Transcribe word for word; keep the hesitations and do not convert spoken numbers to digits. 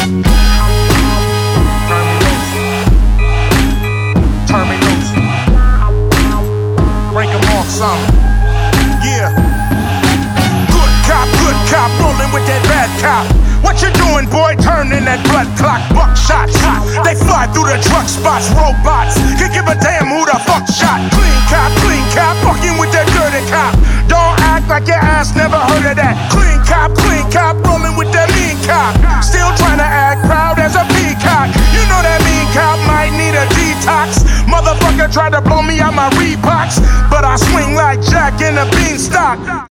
Terminals. Break 'em off some. Yeah. Good cop, good cop, rolling with that bad cop. What you doing, boy? Turning that blood clock, buckshots. They fly through the truck spots, robots. Can give a damn who the fuck shot. Clean cop, clean cop, fucking with that dirty cop. Don't act like your ass never heard of that. Clean cop, clean cop, rolling with that mean cop. Still trying to act proud as a peacock. You know that mean cop might need a detox. Motherfucker tried to blow me out my Reeboks, but I swing like Jack in a beanstalk.